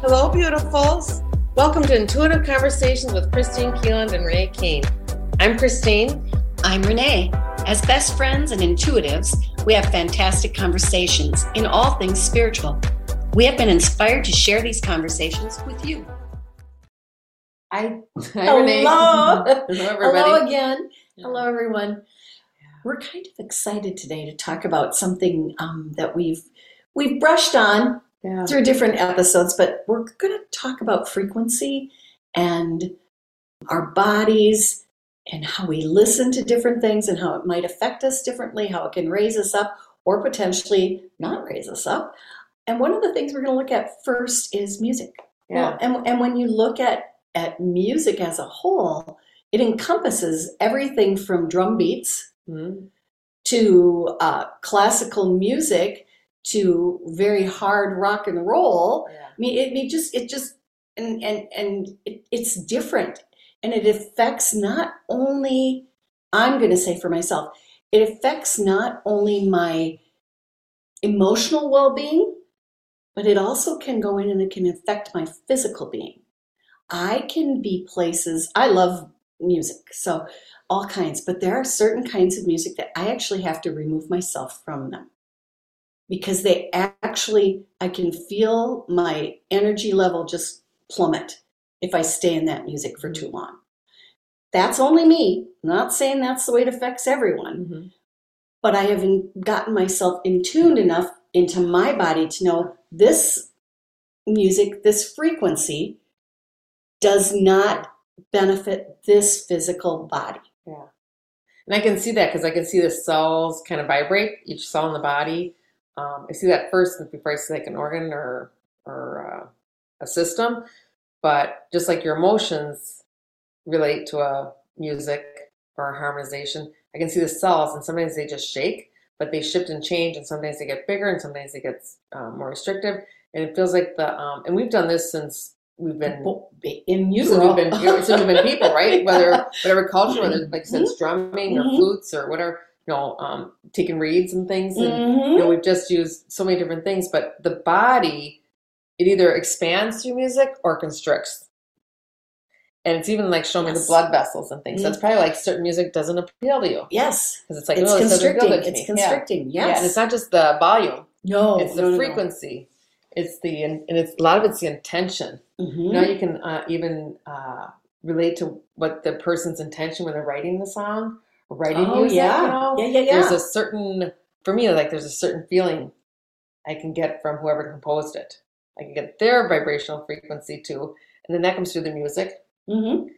Hello, beautifuls. Welcome to Intuitive Conversations with Christine Keeland and Renee Kane. I'm Christine. I'm Renee. As best friends and intuitives, we have fantastic conversations in all things spiritual. We have been inspired to share these conversations with you. Hi, Hello. Renee. Hello, everybody. Hello again. Hello, everyone. We're kind of excited today to talk about something that we've brushed on through different episodes, but we're going to talk about frequency and our bodies and how we listen to different things and how it might affect us differently, how it can raise us up or potentially not raise us up. And one of the things we're going to look at first is music. Yeah. Well, and when you look at music as a whole, it encompasses everything from drum beats to classical music to very hard rock and roll. Yeah. I mean, it's different, and it affects not only, I'm going to say for myself, it affects not only my emotional well-being, but it also can go in and it can affect my physical being. I can be places, I love music, so all kinds, but there are certain kinds of music that I actually have to remove myself from them. Because I can feel my energy level just plummet if I stay in that music for too long. That's only me. I'm not saying that's the way it affects everyone. But I have gotten myself in tuned enough into my body to know this music, this frequency, does not benefit this physical body. Yeah. And I can see that because I can see the cells kind of vibrate, each cell in the body. I see that first before I see like an organ or a system. But just like your emotions relate to a music or a harmonization, I can see the cells, and sometimes they just shake, but they shift and change, and sometimes they get bigger, and sometimes they get more restrictive. And it feels like and we've done this since we've been in music. Since we've been people, right? Whatever culture, whether like you said, it's drumming or flutes or whatever. Taking reeds and things, and we've just used so many different things. But the body, it either expands through music or constricts, and it's even like showing me the blood vessels and things. So it's probably like certain music doesn't appeal to you. Yes, because it's like it's constricting. It's constricting. Yeah, and it's not just the volume. No, it's the frequency. No. It's and it's a lot of it's the intention. You can even relate to what the person's intention when they're writing the song. Writing music, yeah. There's a certain, for me, like there's a certain feeling I can get from whoever composed it. I can get their vibrational frequency too, and then that comes through the music. So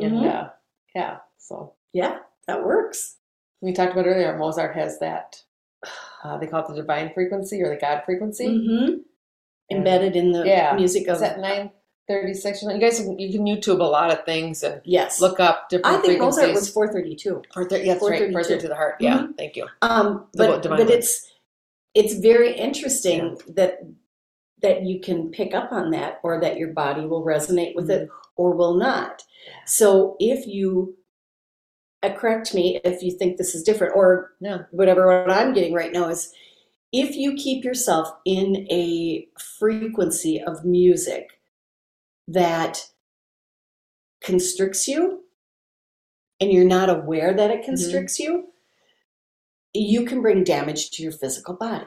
yeah, that works. We talked about earlier, Mozart has that. They call it the divine frequency or the God frequency, embedded in the music of is that 936. You guys, you can YouTube a lot of things and look up different. I think frequencies. Mozart was 432. Yeah, that's right. 432 to the heart. Yeah, thank you. But it's very interesting that you can pick up on that, or that your body will resonate with it or will not. So if you correct me if you think this is different, or whatever. What I'm getting right now is, if you keep yourself in a frequency of music that constricts you, and you're not aware that it constricts you, you can bring damage to your physical body.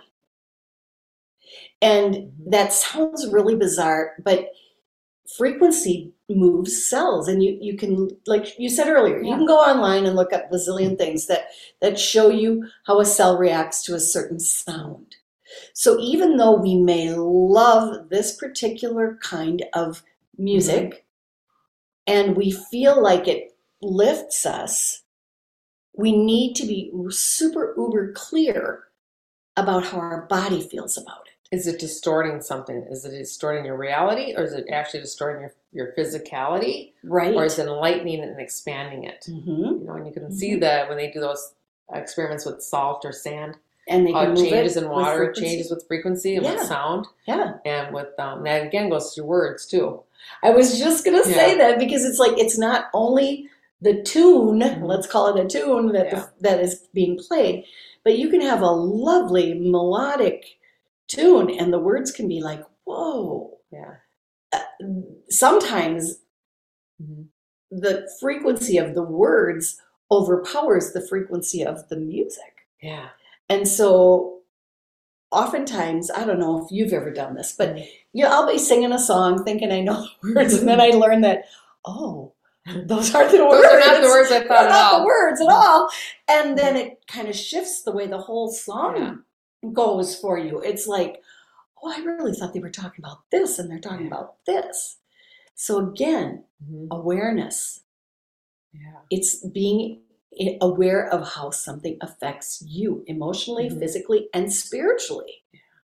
And that sounds really bizarre, but frequency moves cells, and you can, like you said earlier, you can go online and look up bazillion things that show you how a cell reacts to a certain sound. So even though we may love this particular kind of music, and we feel like it lifts us, we need to be super uber clear about how our body feels about it. Is it distorting something? Is it distorting your reality, or is it actually distorting your physicality? Right. Or is it enlightening it and expanding it? And you can see that when they do those experiments with salt or sand, and they can it move changes it in water, it changes with frequency and with sound. Yeah. And with that again goes through words too. I was just going to say that, because it's like, it's not only the tune, let's call it a tune that is being played, but you can have a lovely melodic tune and the words can be like, whoa. Yeah. sometimes Mhm. the frequency of the words overpowers the frequency of the music. Yeah. And so oftentimes, I don't know if you've ever done this, but I'll be singing a song thinking I know the words, and then I learn that, oh, those aren't the words. Those are not the words I thought They're at not all. the words at all. And then it kind of shifts the way the whole song goes for you. It's like, oh, I really thought they were talking about this, and they're talking about this. So again, awareness. Yeah. It's being aware of how something affects you emotionally, physically, and spiritually.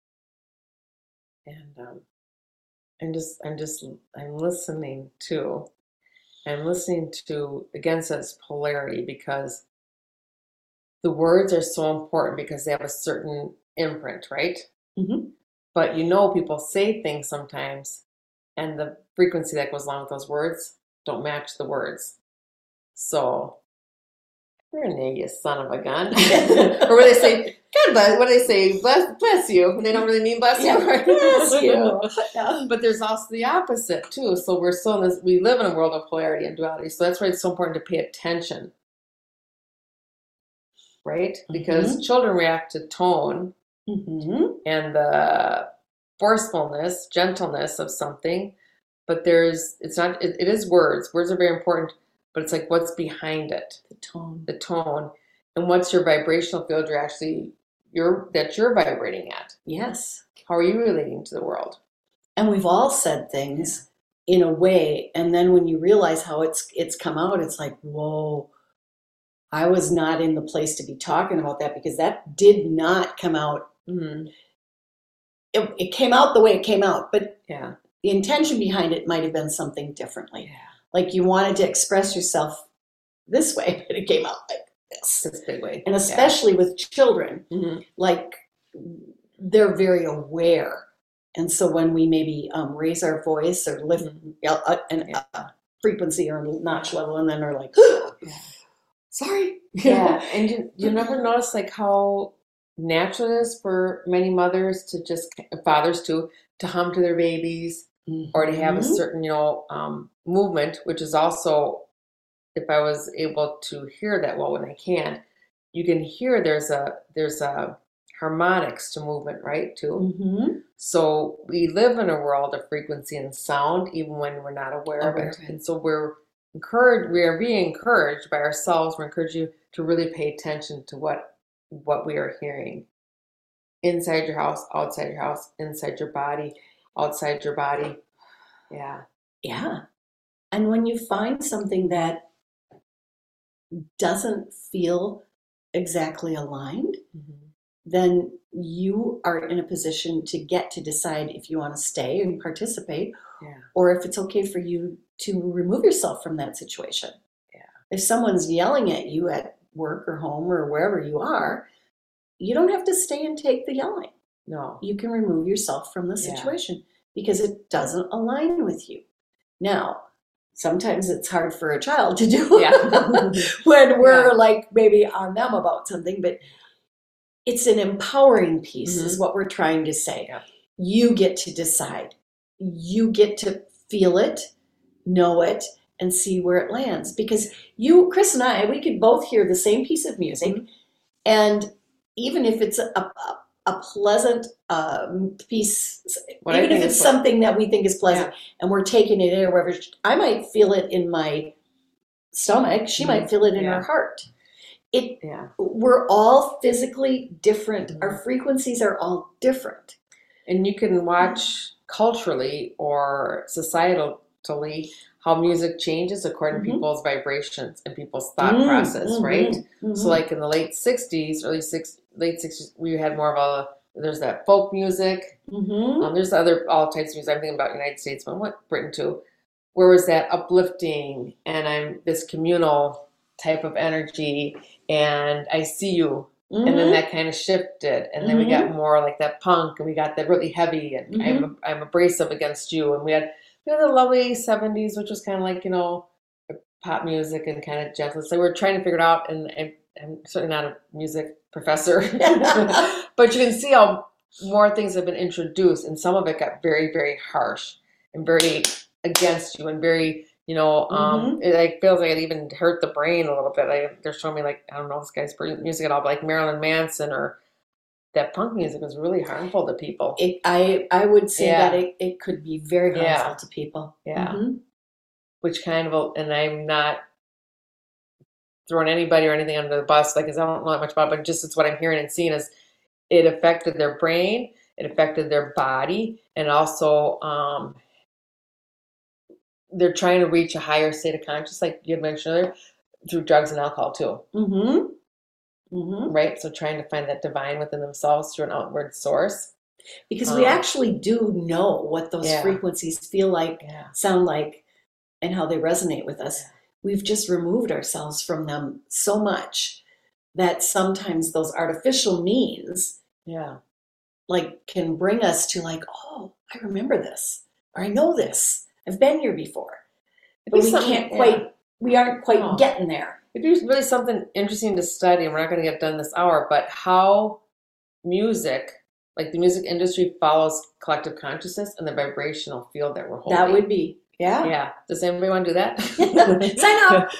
And I'm listening to. I'm listening to, again, says polarity, because the words are so important because they have a certain imprint, right? Mm-hmm. But people say things sometimes, and the frequency that goes along with those words don't match the words. So, Renee, you son of a gun. Or where they say, God bless, what do they say? Bless you. And they don't really mean bless you. Right? Bless you. Yeah. But there's also the opposite too. So we're still in this, we live in a world of polarity and duality. So that's why it's so important to pay attention. Right? Because children react to tone and the forcefulness, gentleness of something. But it is words. Words are very important, but it's like what's behind it. The tone. And what's your vibrational field that you're vibrating at. Yes. How are you relating to the world? And we've all said things in a way, and then when you realize how it's come out, it's like, whoa, I was not in the place to be talking about that, because that did not come out. Mm-hmm. It came out the way it came out, but the intention behind it might have been something differently. Yeah. Like you wanted to express yourself this way, but it came out like this big way. And especially with children, like they're very aware. And so when we maybe raise our voice or lift a frequency or a notch level, and then are like, sorry. Yeah. And you never notice like how natural it is for many mothers to fathers to hum to their babies or to have a certain, movement, which is also, if I was able to hear that well when I can, you can hear there's a harmonics to movement, right, too? Mm-hmm. So we live in a world of frequency and sound, even when we're not aware of it. And so we are being encouraged by ourselves. We're encouraging you to really pay attention to what we are hearing inside your house, outside your house, inside your body, outside your body. Yeah. Yeah. And when you find something that doesn't feel exactly aligned, then you are in a position to get to decide if you want to stay and participate, or if it's okay for you to remove yourself from that situation. Yeah. If someone's yelling at you at work or home or wherever you are, you don't have to stay and take the yelling. No. You can remove yourself from the situation because it doesn't align with you. Now, sometimes it's hard for a child to do when we're like maybe on them about something, but it's an empowering piece is what we're trying to say. Yeah. You get to decide. You get to feel it, know it, and see where it lands. Because Chris and I, we could both hear the same piece of music, and even if it's a pleasant piece, even if it's something that we think is pleasant, and we're taking it in or wherever, I might feel it in my stomach. She might feel it in her heart. We're all physically different. Our frequencies are all different. And you can watch culturally or societally how music changes according to people's vibrations and people's thought process, right? So like in the late 60s, late 60s, we had more of there's that folk music. There's all types of music. I'm thinking about United States, but what Britain too. Where was that uplifting and I'm this communal type of energy and I see you. And then that kind of shifted. And then we got more like that punk and we got that really heavy and I'm abrasive against you. And we had the lovely 70s, which was kind of like, pop music and kind of gentle. So we're trying to figure it out. And I'm certainly not a music professor, but you can see how more things have been introduced and some of it got very, very harsh. and very against you and very, Mhm. it like feels like it even hurt the brain a little bit. Like they're showing me like, I don't know this guy's music at all, but like Marilyn Manson or that punk music was really harmful to people. I would say that Yeah. it could be very Yeah. harmful to people. Yeah. Mhm. Which kind of, and I'm not throwing anybody or anything under the bus, like, 'cause I don't know that much about it, but just it's what I'm hearing and seeing is it affected their brain, it affected their body, and also they're trying to reach a higher state of consciousness, like you had mentioned earlier, through drugs and alcohol too, Mhm. Mhm. right? So trying to find that divine within themselves through an outward source. Because we actually do know what those Yeah. frequencies feel like, Yeah. sound like, and how they resonate with us. Yeah. We've just removed ourselves from them so much that sometimes those artificial means Yeah. like can bring us to like, oh, I remember this, or I know this. I've been here before. But we can't quite, we aren't quite No. getting there. It'd be really something interesting to study, and we're not going to get done this hour, but how music, like the music industry, follows collective consciousness and the vibrational field that we're holding. That would be, yeah. Yeah. Does anybody want to do that? Sign up.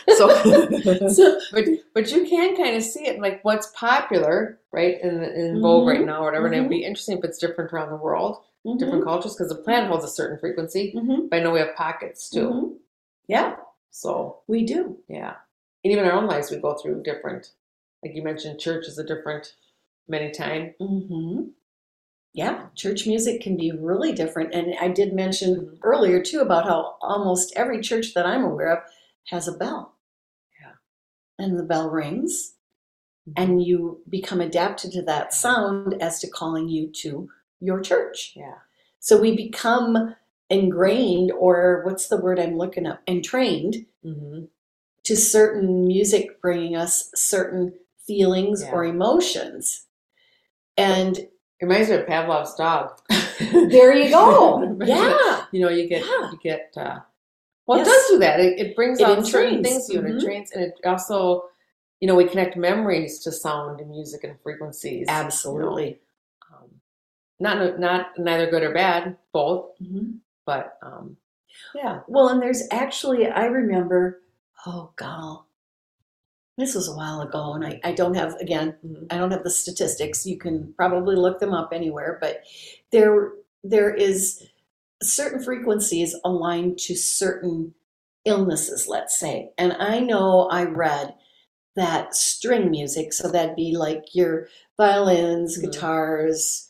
But you can kind of see it, like what's popular, right, in vogue right now, or whatever. And it would be interesting if it's different around the world, different cultures, because the planet holds a certain frequency. But I know we have pockets too. Yeah. So we do. Yeah. And even our own lives, we go through different, like you mentioned, church is a different many times. Yeah, church music can be really different. And I did mention earlier too about how almost every church that I'm aware of has a bell. Yeah. And the bell rings and you become adapted to that sound as to calling you to your church. Yeah. So we become ingrained, or what's the word I'm looking up, entrained to certain music bringing us certain feelings or emotions. And it reminds me of Pavlov's dog. There you go. Yeah. You get, well, it does do that. It brings out certain things to you, and it trains, and it also, we connect memories to sound and music and frequencies. Absolutely. Not neither good or bad, both. But yeah. Well, and there's actually, I remember, oh God, this was a while ago, and I don't have, again, I don't have the statistics. You can probably look them up anywhere, but there is certain frequencies aligned to certain illnesses, let's say. And I know I read that string music, so that'd be like your violins, guitars,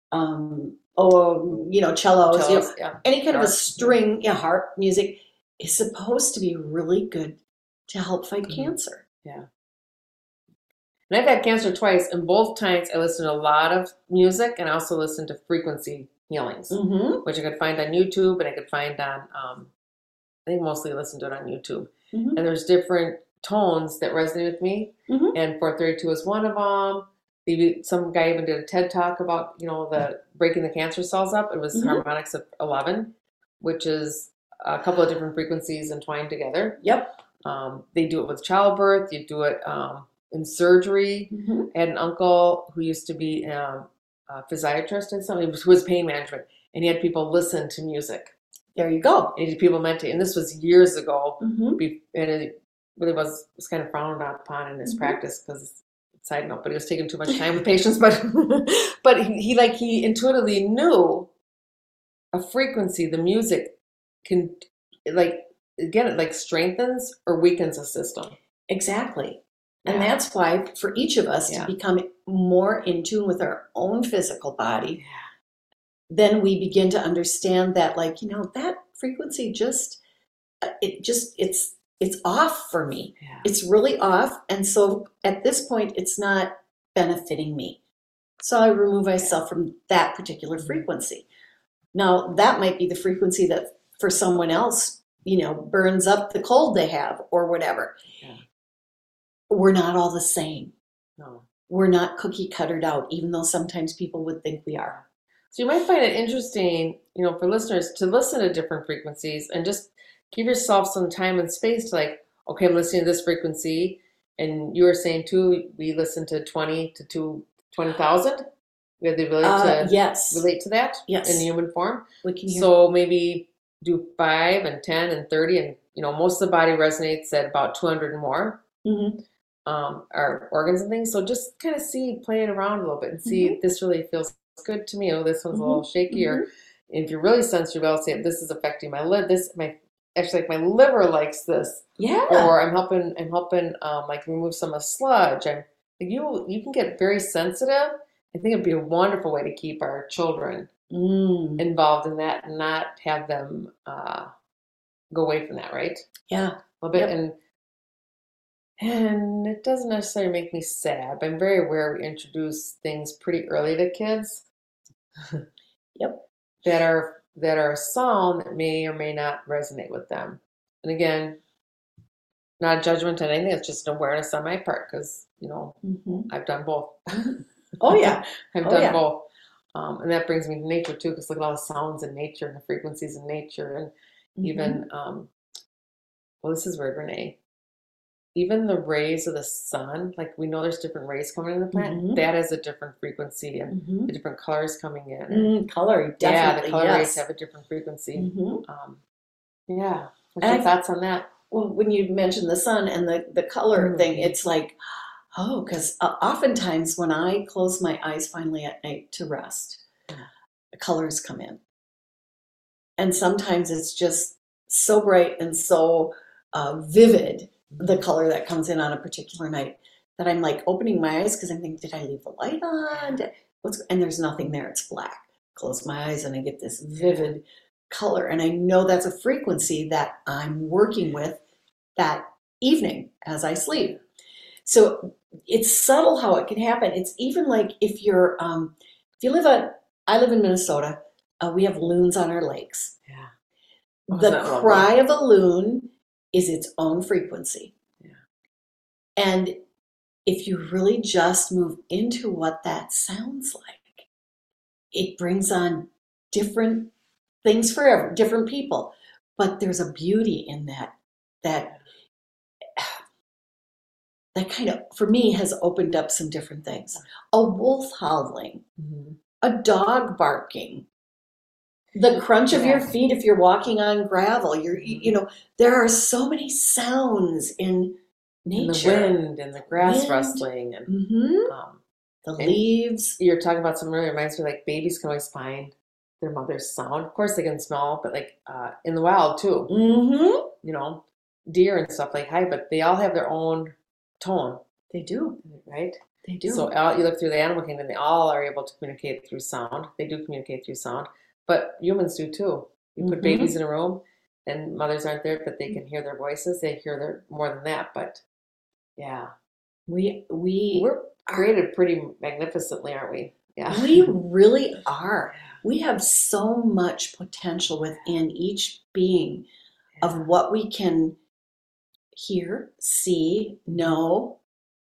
cellos, any kind of a string, harp music is supposed to be really good to help fight cancer. Yeah. And I've had cancer twice, and both times I listened to a lot of music, and I also listened to frequency healings, which I could find on YouTube, and I could find on, I think mostly listen to it on YouTube. And there's different tones that resonate with me, and 432 is one of them. Maybe some guy even did a TED talk about, the breaking the cancer cells up. It was harmonics of 11, which is a couple of different frequencies entwined together. Yep. They do it with childbirth. You do it in surgery. I had an uncle who used to be a physiatrist and something, who was pain management, and he had people listen to music. There you go. And he had people meditate. And this was years ago. And it really was kind of frowned upon in his practice, because, side note, but he was taking too much time with patients. But he intuitively knew a frequency, the music can, it strengthens or weakens a system. Exactly. And that's why for each of us to become more in tune with our own physical body, then we begin to understand that, that frequency it's off for me. Yeah. It's really off. And so at this point, it's not benefiting me. So I remove myself from that particular frequency. Now, that might be the frequency that for someone else, burns up the cold they have or whatever. Yeah. We're not all the same. No. We're not cookie cuttered out, even though sometimes people would think we are. So you might find it interesting, for listeners to listen to different frequencies and just give yourself some time and space to okay, I'm listening to this frequency. And you were saying too, we listen to 20 to 20,000. We have the ability to relate to that in human form. We can hear. So maybe do 5 and 10 and 30, and most of the body resonates at about 200 and more, Mm-hmm. our organs and things. So just kind of play it around a little bit and see if this really feels good to me. Oh, this one's a little shaky. Mm-hmm. Or if you're really sensitive, I'll say this is affecting my liver. Actually, like, my liver likes this. Yeah. Or I'm helping like remove some of the sludge. You can get very sensitive. I think it'd be a wonderful way to keep our children involved in that and not have them go away from that, right? Yeah. A little bit. Yep. And it doesn't necessarily make me sad, but I'm very aware we introduce things pretty early to kids. Yep. That are a sound that may or may not resonate with them. And again, not judgment on anything, it's just an awareness on my part, because I've done both. Oh yeah. I've done both. And that brings me to nature too, because look at all the sounds in nature and the frequencies in nature. And even well, this is weird, Renee. Even the rays of the sun, like we know there's different rays coming in the planet, that has a different frequency, and the different colors coming in. Color, definitely. Yeah, the color rays have a different frequency. Yeah. What's And your thoughts on that? Well, when you mentioned the sun and the color thing, it's like, oh, because oftentimes when I close my eyes finally at night to rest, the colors come in. And sometimes it's just so bright and so vivid, the color that comes in on a particular night, that I'm like opening my eyes because I'm thinking, did I leave the light on? And there's nothing there. It's black. Close my eyes and I get this vivid color. And I know that's a frequency that I'm working with that evening as I sleep. So it's subtle how it can happen. It's even like if you're, I live in Minnesota, we have loons on our lakes. Yeah. The cry of a loon is its own frequency. Yeah. And if you really just move into what that sounds like, it brings on different things for different people. But there's a beauty in that kind of, for me, has opened up some different things. A wolf howling, a dog barking, the crunch of your feet if you're walking on gravel. There are so many sounds in nature. And the wind and the grass rustling and the leaves. You're talking about something that reminds me, like babies can always find their mother's sound. Of course they can smell, but like in the wild too. Deer and stuff like but they all have their own tone. They do. Right? They do. So you look through the animal kingdom, they all are able to communicate through sound. They do communicate through sound. But humans do too. You put babies in a room and mothers aren't there, but they can hear their voices. They hear their more than that. But yeah. We're created pretty magnificently, aren't we? Yeah. We really are. We have so much potential within each being of what we can hear, see, know,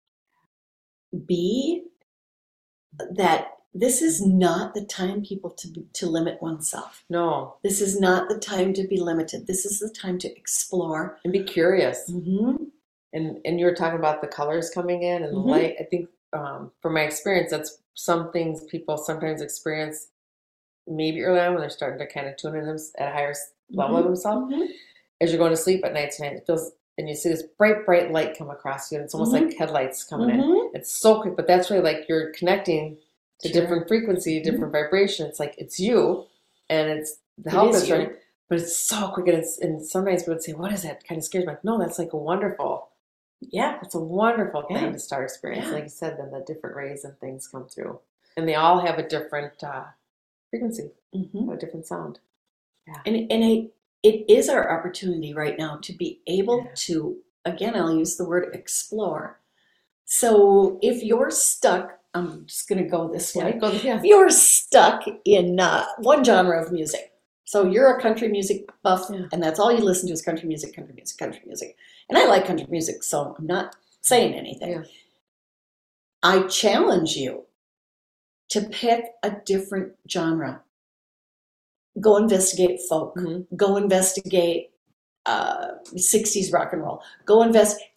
be, that this is not the time, people, to limit oneself. No. This is not the time to be limited. This is the time to explore. And be curious. And you were talking about the colors coming in and the light. I think from my experience, that's some things people sometimes experience maybe early on when they're starting to kind of tune in at a higher level of themselves. As you're going to sleep at night tonight, it feels, and you see this bright, bright light come across you, and it's almost like headlights coming in. It's so quick, but that's really like you're connecting to different frequency, different vibration. It's like it's you, and it's the help is running, but it's so quick, and sometimes people would say, "What is that?" Kind of scares me. Like, no, that's like a wonderful. Yeah, it's a wonderful thing to start experiencing. Like you said, then the different rays and things come through, and they all have a different frequency, a different sound. Yeah, and it is our opportunity right now to be able to, again, I'll use the word explore. So if you're stuck, I'm just going to go this way. If you're stuck in one genre of music, so you're a country music buff, and that's all you listen to is country music. And I like country music, so I'm not saying anything. I challenge you to pick a different genre. Go investigate folk. Go investigate 60s rock and roll. Go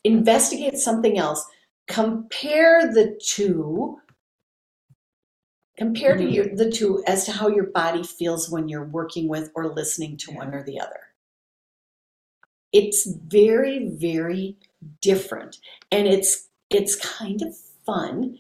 investigate something else. Compare the two Compare to the two as to how your body feels when you're working with or listening to one or the other. It's very, very different. And it's kind of fun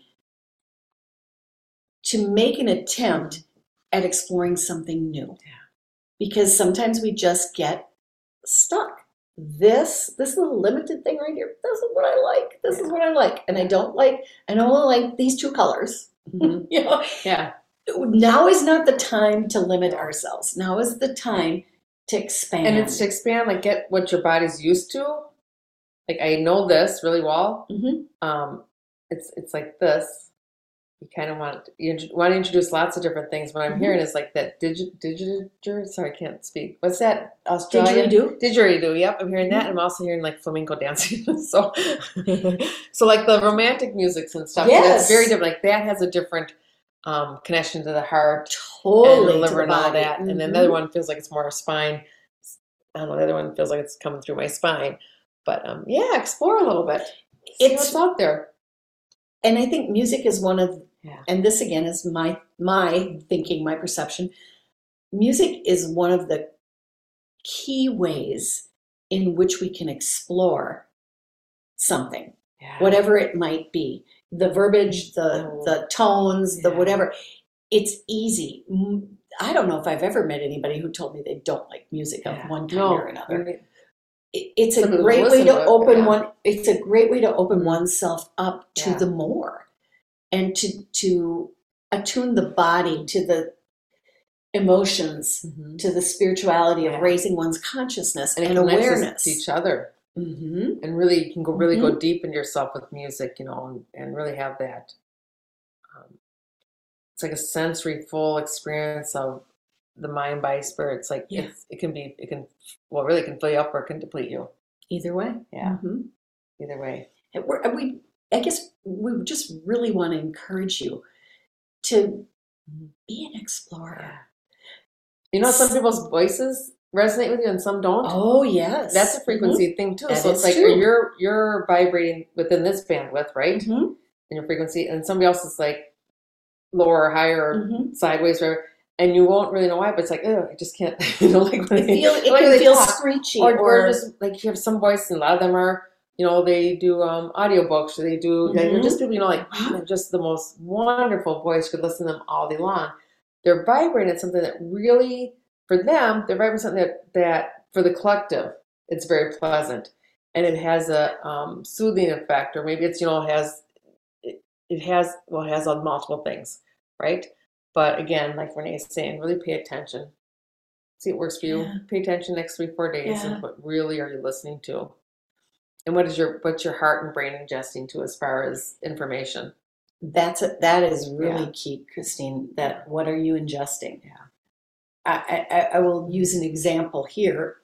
to make an attempt at exploring something new. Because sometimes we just get stuck. This little limited thing right here, this is what I like. This is what I like. And I don't only like these two colors. Mhm. You know? Yeah. Now is not the time to limit ourselves. Now is the time to expand. And it's to expand, like get what your body's used to. Like I know this really well. It's like this. You kind of want to introduce lots of different things. What I'm hearing is like that didgeridoo. Sorry, I can't speak. What's that? Australian didgeridoo. Yep, I'm hearing that. And I'm also hearing like flamenco dancing. so like the romantic musics and stuff. Yes. It's very different. Like that has a different connection to the heart, totally, and the liver, to the and all body. that. And then the other one feels like it's more spine. I don't know. The other one feels like it's coming through my spine. But yeah, explore a little bit. See what's out there. And I think music is one of, and this again is my thinking, my perception. Music is one of the key ways in which we can explore something, whatever it might be. The verbiage, the tones, the whatever. It's easy. I don't know if I've ever met anybody who told me they don't like music of one kind or another. It's a great way to open It's a great way to open oneself up to the more, and to attune the body to the emotions, to the spirituality of raising one's consciousness and awareness to each other. And really, you can go deep into yourself with music, and really have that. It's like a sensory full experience of the mind, body, spirit. It's like it can fill you up or it can deplete you. Either way. Yeah. Either way. I guess we just really want to encourage you to be an explorer. Some people's voices resonate with you and some don't. Oh, yes. That's a frequency thing too. That so it's like you're vibrating within this bandwidth, right? In your frequency, and somebody else is like lower or higher or sideways or and you won't really know why, but it's like, oh, I just can't. It can feel screechy, or just like you have some voice, and a lot of them are, they do audiobooks, or they do. They're just people, like wow, they're just the most wonderful voice. You could listen to them all day long. They're vibrating at something that really, for them, they're vibrating something that for the collective, it's very pleasant, and it has a soothing effect, or maybe it's it has multiple things, right? But again, like Renee's saying, really pay attention. See what works for you. Pay attention next 3-4 days and what really are you listening to? And what's your heart and brain ingesting to as far as information? That is really key, Christine. That what are you ingesting? I will use an example here.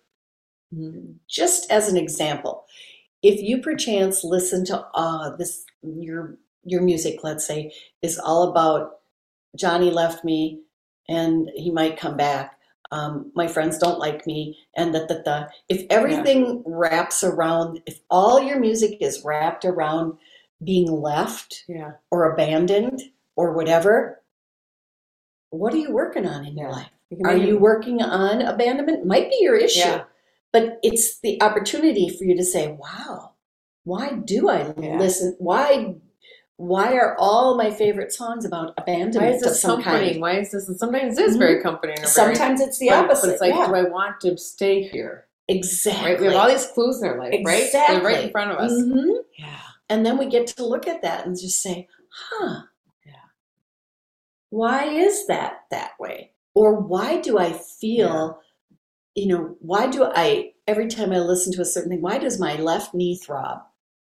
Just as an example. If you perchance listen to your music, let's say, is all about Johnny left me and he might come back. My friends don't like me, and if everything wraps around, if all your music is wrapped around being left or abandoned or whatever, what are you working on in your life? Are you working on abandonment? Might be your issue, but it's the opportunity for you to say, wow, why do I listen? Why are all my favorite songs about abandonment? Why is this comforting? Why is this? And sometimes it is very comforting. Sometimes it's the opposite. But it's like, do I want to stay here? Exactly. Right? We have all these clues in our life, right? They're right in front of us. Yeah. And then we get to look at that and just say, why is that way? Or why do I feel, why do I, every time I listen to a certain thing, why does my left knee throb?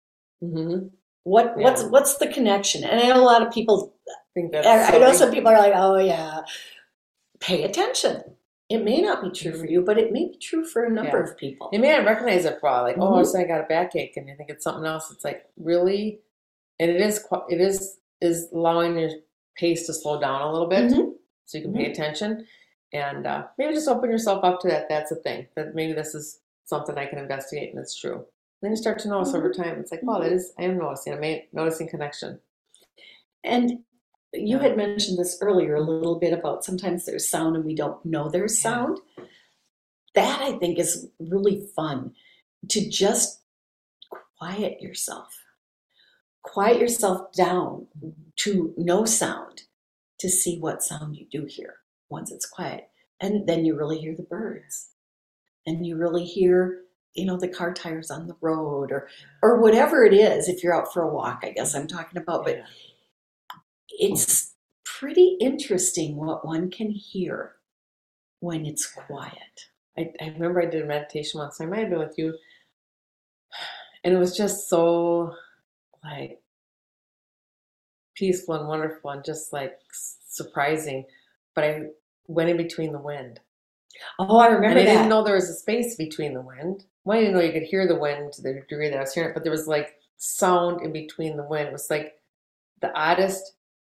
What's the connection? And I know a lot of people think that. I know some people are like, oh yeah, pay attention. It may not be true for you, but it may be true for a number of people. You may not recognize it for a while, like, oh, so I got a backache, and you think it's something else. It's like, really, and it is allowing your pace to slow down a little bit, so you can pay attention, and maybe just open yourself up to that. That's a thing. That maybe this is something I can investigate, and it's true. Then you start to notice over time. It's like, well, I am noticing. I'm noticing connection. And you had mentioned this earlier a little bit about sometimes there's sound and we don't know there's sound. That I think is really fun, to just quiet yourself. Quiet yourself down to no sound, to see what sound you do hear once it's quiet. And then you really hear the birds. And you really hear, the car tires on the road, or whatever it is, if you're out for a walk, I guess I'm talking about. But it's pretty interesting what one can hear when it's quiet. I remember I did a meditation once. I might have been with you. And it was just so like peaceful and wonderful and just like surprising. But I went in between the wind. Oh, I remember and I that. didn't know there was a space between the wind. Well, I didn't know you could hear the wind to the degree that I was hearing it, but there was like sound in between the wind. It was like the oddest,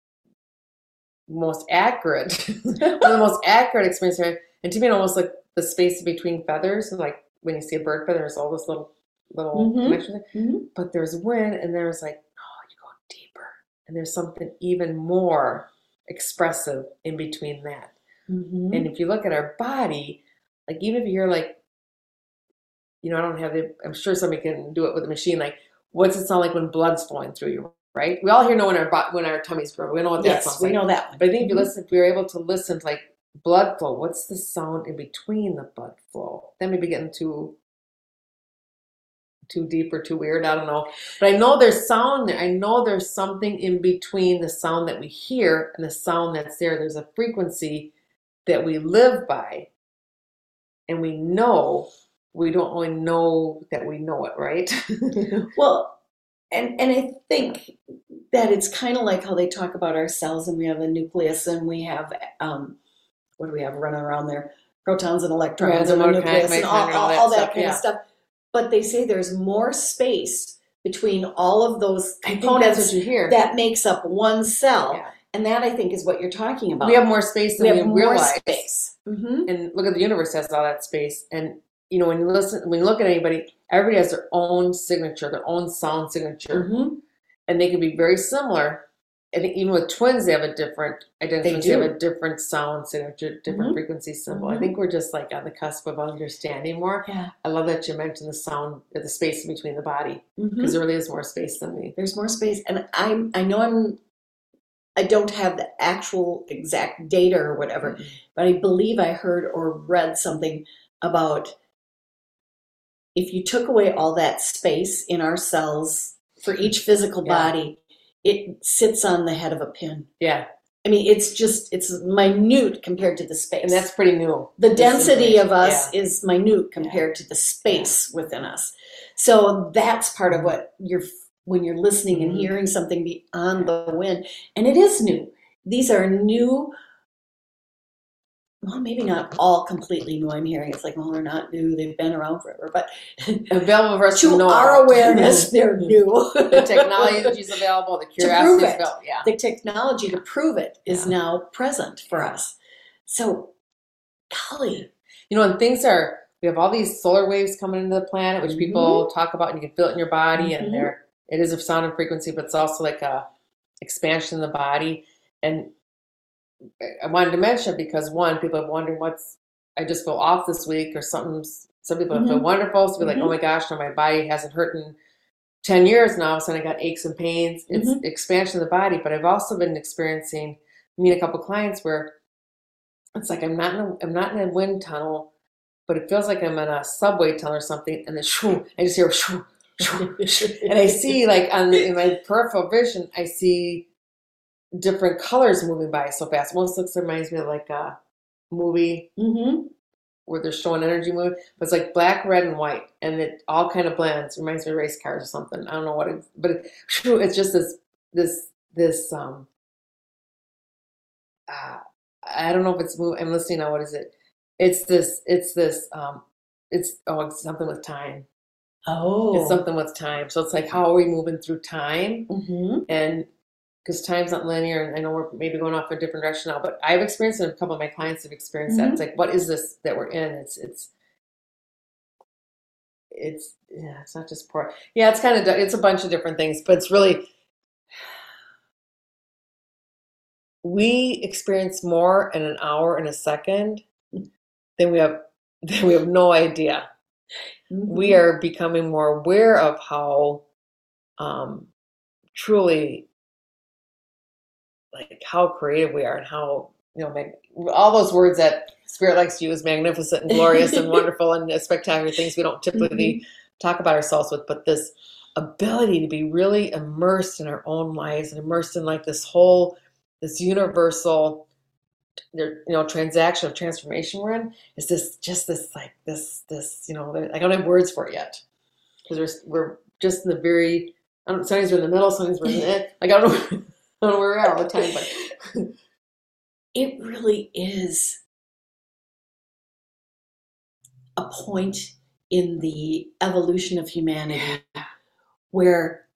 most accurate, one of the most accurate experiences. And to me, it almost like the space between feathers, like when you see a bird feather, there's all this little connections. But there's wind, and there's like, oh, you go deeper, and there's something even more expressive in between that. And if you look at our body, like even if you hear like, I don't have I'm sure somebody can do it with a machine. Like, what's it sound like when blood's flowing through you, right? We all here know when our tummy's growing. We know what that sounds like. Yes, we know that one. But I think if we were able to listen to like blood flow, what's the sound in between the blood flow? Then maybe getting too deep or too weird. I don't know. But I know there's sound there. I know there's something in between the sound that we hear and the sound that's there. There's a frequency that we live by, and we know. We don't really know that we know it, right? Well, and I think that it's kind of like how they talk about our cells, and we have a nucleus, and we have what do we have running around there? Protons and electrons, and a nucleus, and all that kind of stuff. But they say there's more space between all of those components that's what you hear. That makes up one cell. Yeah. And that, I think, is what you're talking about. We have more space than we realize. Space. And look at the universe has all that space. And when you look at anybody, everybody has their own signature, their own sound signature, and they can be very similar. I think even with twins, they have a different identity. They have a different sound signature, different frequency symbol. I think we're just like on the cusp of understanding more. Yeah. I love that you mentioned the sound, the space in between the body, because there really is more space than we. There's more space, and I don't have the actual exact data or whatever, but I believe I heard or read something about if you took away all that space in our cells for each physical body, it sits on the head of a pin. Yeah. I mean, it's minute compared to the space. And that's pretty new. The density of us is minute compared to the space within us. So that's part of what when you're listening and hearing something beyond the wind. And it is new. These are new. Well, maybe not all completely new. I'm hearing it's like, well, they're not new. They've been around forever. But available for us to our awareness, they're new. The technology is available. The curiosity is available. Yeah. The technology to prove it is now present for us. So, golly. And we have all these solar waves coming into the planet, which people talk about, and you can feel it in your body, and it is a sound and frequency, but it's also like a expansion of the body. And I wanted to mention because people are wondering I just feel off this week or something. Some people feel wonderful. So be like, oh my gosh, no, my body hasn't hurt in 10 years now. So I got aches and pains. It's expansion of the body. But I've also been experiencing, a couple clients where it's like I'm not in a wind tunnel, but it feels like I'm in a subway tunnel or something. And then I just hear shoo, shoo, shoo. And I see like in my peripheral vision, I see different colors moving by so fast. Almost reminds me of like a movie where they're showing energy moving, but it's like black, red, and white, and it all kind of blends. Reminds me of race cars or something. I don't know what it is, but it's just this I don't know if it's moving. I'm listening now. What is it? It's something with time. Oh, it's something with time. So it's like, how are we moving through time? And because time's not linear, and I know we're maybe going off a different direction now, but I've experienced it, and a couple of my clients have experienced that. It's like, what is this that we're in? It's not just poor. Yeah, it's a bunch of different things, but it's really, we experience more in an hour and a second than we have no idea. We Mhm. are becoming more aware of how truly like how creative we are and how all those words that Spirit likes to use, magnificent and glorious and wonderful and spectacular, things we don't typically Mhm. talk about ourselves with, but this ability to be really immersed in our own lives and immersed in like this universal transaction of transformation we're in is this like this I don't have words for it yet because we're just in the very sometimes we're in the middle, sometimes we're in it, like I don't know, I don't know where we are all the time, but It really is a point in the evolution of humanity where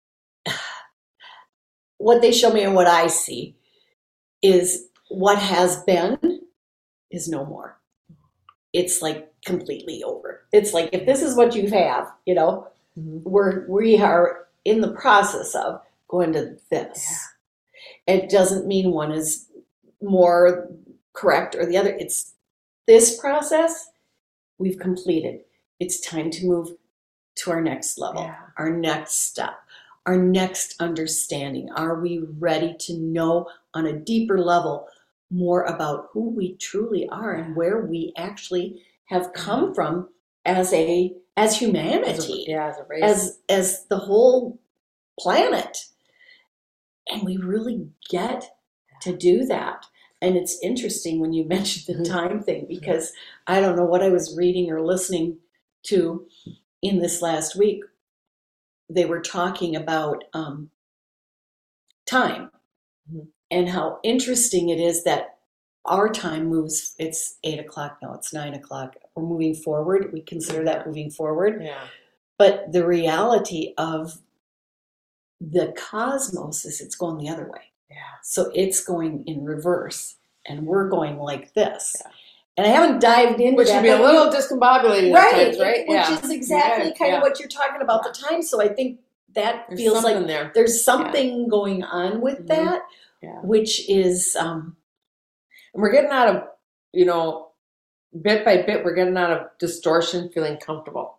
what they show me and what I see is what has been is no more. It's like completely over. It's like if this is what you have, we are in the process of going to this. It doesn't mean one is more correct or the other. It's this process we've completed. It's time to move to our next level, our next step, our next understanding. Are we ready to know on a deeper level more about who we truly are and where we actually have come from as humanity, as a race, as the whole planet? And we really get to do that. And it's interesting when you mentioned the time thing, because I don't know what I was reading or listening to in this last week. They were talking about time and how interesting it is that our time moves. It's 8:00 now. It's 9:00. We're moving forward. We consider that moving forward. Yeah. But the reality of the cosmos is it's going the other way. Yeah. So it's going in reverse, and we're going like this. Yeah. And I haven't dived into which that. Which can be a little discombobulating right, at times, right? Which is exactly kind of what you're talking about, the time. So I think that there's feels like there's something going on with that, which is... and we're getting out of, bit by bit, we're getting out of distortion, feeling comfortable.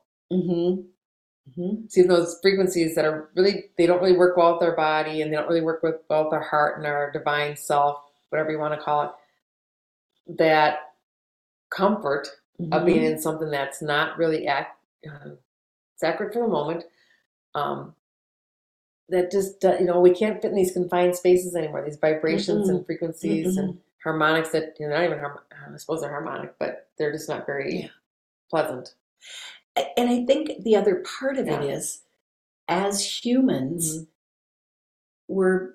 See those frequencies that are they don't really work well with our body, and they don't really work well with our heart and our divine self, whatever you want to call it. That comfort of being in something that's not really accurate for the moment. That just we can't fit in these confined spaces anymore. These vibrations and frequencies and harmonics that not even I suppose they're harmonic, but they're just not very pleasant. And I think the other part of it is, as humans, we're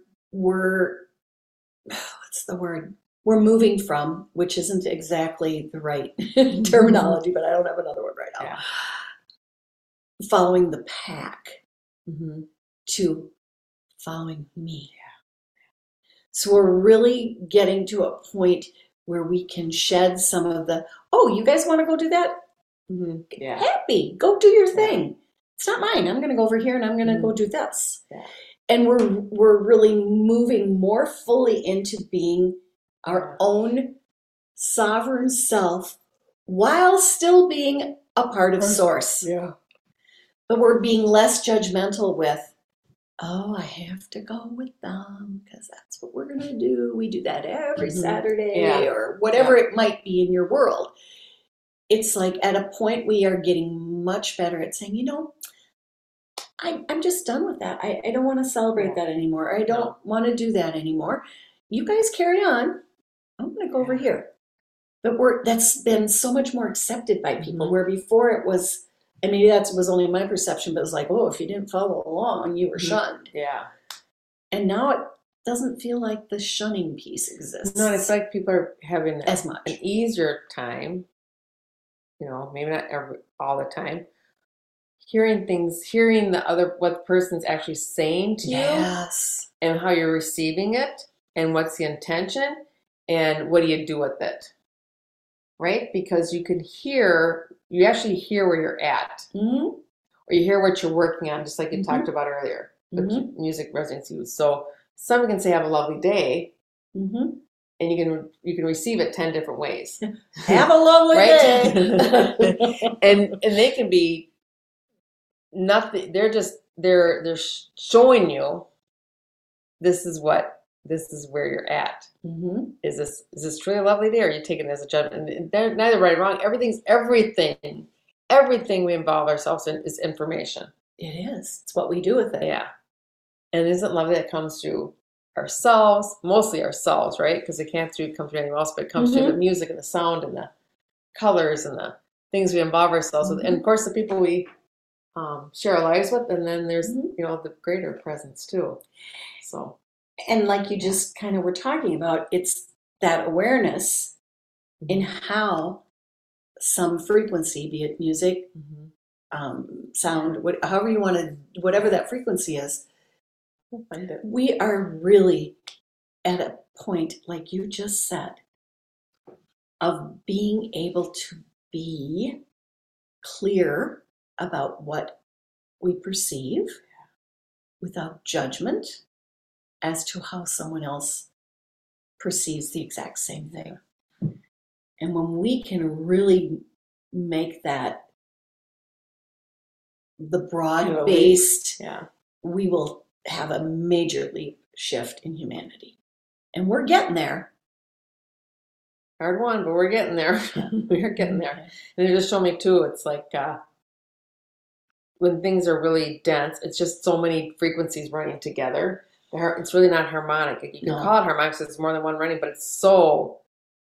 what's the word? We're moving from, which isn't exactly the right terminology, but I don't have another word right now. Yeah. Following the pack to following me. So we're really getting to a point where we can shed some of the, oh, you guys want to go do that? Happy, go do your thing. It's not mine. I'm going to go over here and I'm going to go do this. And we're really moving more fully into being our own sovereign self while still being a part of Source. But we're being less judgmental with, oh, I have to go with them because that's what we're going to do. We do that every Saturday or whatever it might be in your world. It's like at a point we are getting much better at saying, I'm just done with that. I don't want to celebrate that anymore. I don't want to do that anymore. You guys carry on. I'm going to go over here. But that's been so much more accepted by people, where before it was, and maybe that was only my perception, but it was like, oh, if you didn't follow along, you were shunned. And now it doesn't feel like the shunning piece exists. No, it's like people are having as much an easier time. Maybe not all the time, hearing what the person's actually saying to you, and how you're receiving it, and what's the intention, and what do you do with it, right? Because you actually hear where you're at, or you hear what you're working on, just like you talked about earlier, with music residency. So someone can say, have a lovely day, Mm-hmm. and you can receive it 10 different ways. Have a lovely Right? day. and they can be nothing. They're showing you this is where you're at. Mm-hmm. Is this truly a lovely day, or are you taking it as a judgment? And they're neither right or wrong. Everything we involve ourselves in is information. It is. It's what we do with it. Yeah. And isn't it lovely that comes through ourselves, mostly ourselves, right? Because it can't come through anyone else, but it comes through the music and the sound and the colors and the things we involve ourselves with. And of course, the people we share our lives with. And then there's, the greater presence too. So. And like you just kind of were talking about, it's that awareness in how some frequency, be it music, sound, however you want to, whatever that frequency is, we are really at a point, like you just said, of being able to be clear about what we perceive without judgment as to how someone else perceives the exact same thing. And when we can really make that the broad-based, we will have a major leap shift in humanity. And we're getting there. Hard one, but we're getting there. We're getting there. And it just showed me too, it's like when things are really dense, it's just so many frequencies running together. It's really not harmonic. You can call it harmonic because it's more than one running, but it's so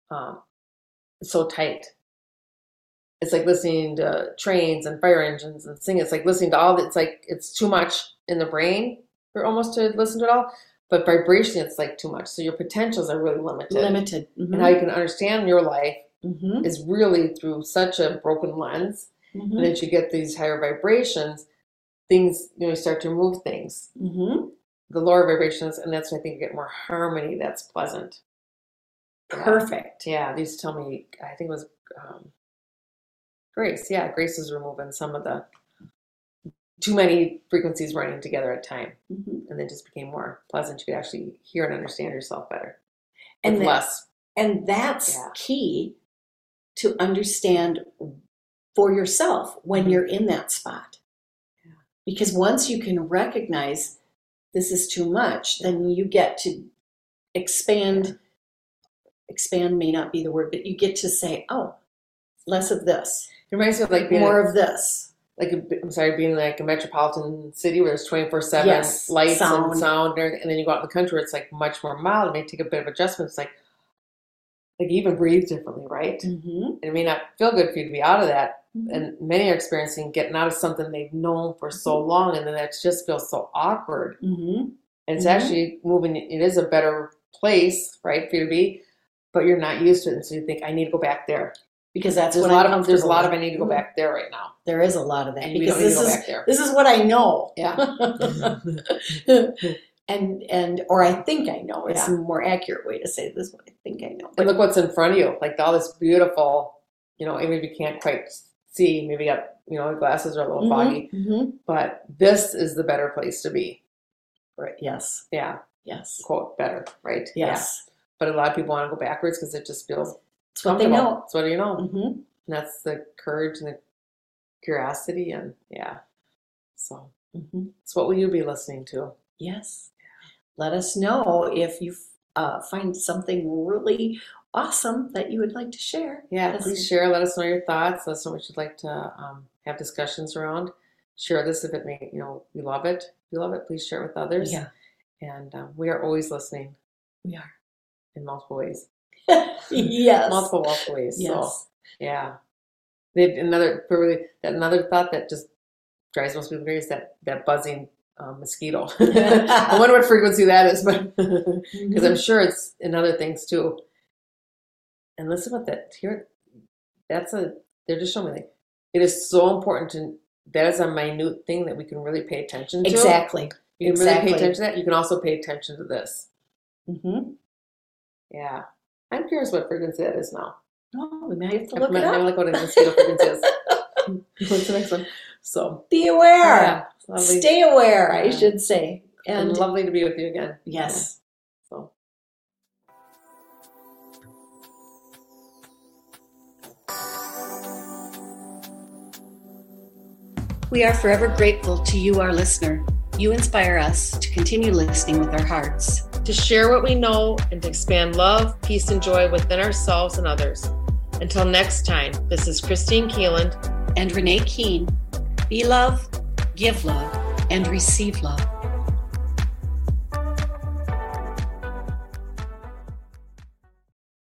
tight. It's like listening to trains and fire engines and singing. It's like listening to it's like it's too much in the brain for almost to listen to it all. But vibration, it's like too much. So your potentials are really limited. Mm-hmm. And how you can understand your life is really through such a broken lens. And as you get these higher vibrations, things, you start to move things. The lower vibrations, and that's when I think you get more harmony that's pleasant. Perfect. Yeah, they used to tell me, I think it was Grace. Yeah, Grace was removing some of the too many frequencies running together at a time. And then just became more pleasant. You could actually hear and understand yourself better. And less. And that's key to understand for yourself when you're in that spot. Because once you can recognize this is too much, then you get to expand. Expand may not be the word, but you get to say, oh, less of this. It reminds me of like being more of this. Being like a metropolitan city where there's 24/7 lights and sound, and then you go out in the country where it's like much more mild. It may take a bit of adjustment. It's like you even breathe differently, right? And it may not feel good for you to be out of that. And many are experiencing getting out of something they've known for so long, and then that just feels so awkward. And it's actually moving. It is a better place, right, for you to be, but you're not used to it, and so you think, I need to go back there. Because there's a lot of I need to go back there right now. There is a lot of that. And because this is what I know. Yeah. or I think I know. It's a more accurate way to say this. What I think I know. But look what's in front of you. Like all this beautiful, even if you can't quite see, maybe you got, glasses are a little foggy. But this is the better place to be. Right. Yes. Yeah. Yes. Quote, better, right? Yes. Yeah. But a lot of people want to go backwards because it just feels it's what they know. It's what you know. And that's the courage and the curiosity, and so it's what will you be listening to? Yes. Let us know if you find something really awesome that you would like to share. Yeah, please share. Let us know your thoughts. Let us know what you'd like to have discussions around. Share this if it may, you love it. If you love it, please share it with others. Yeah. And we are always listening. We are. In multiple ways. Yes. Multiple ways. Yes. So, yeah. Another thought that just drives most people crazy is that buzzing mosquito. I wonder what frequency that is, but because I'm sure it's in other things too. And listen what that here. They're just showing me it is so important that is a minute thing that we can really pay attention to. Exactly. You can really pay attention to that. You can also pay attention to this. Yeah. I'm curious what frequency that is now. Oh, we may have to look it up. Look what a mosquito frequency is. What's the next one? So be aware. Stay aware, I should say. And lovely to be with you again. Yes. So We are forever grateful to you, our listener. You inspire us to continue listening with our hearts, to share what we know, and to expand love, peace, and joy within ourselves and others. Until next time, this is Christine Keeland and Renee Keene. Be love, give love, and receive love.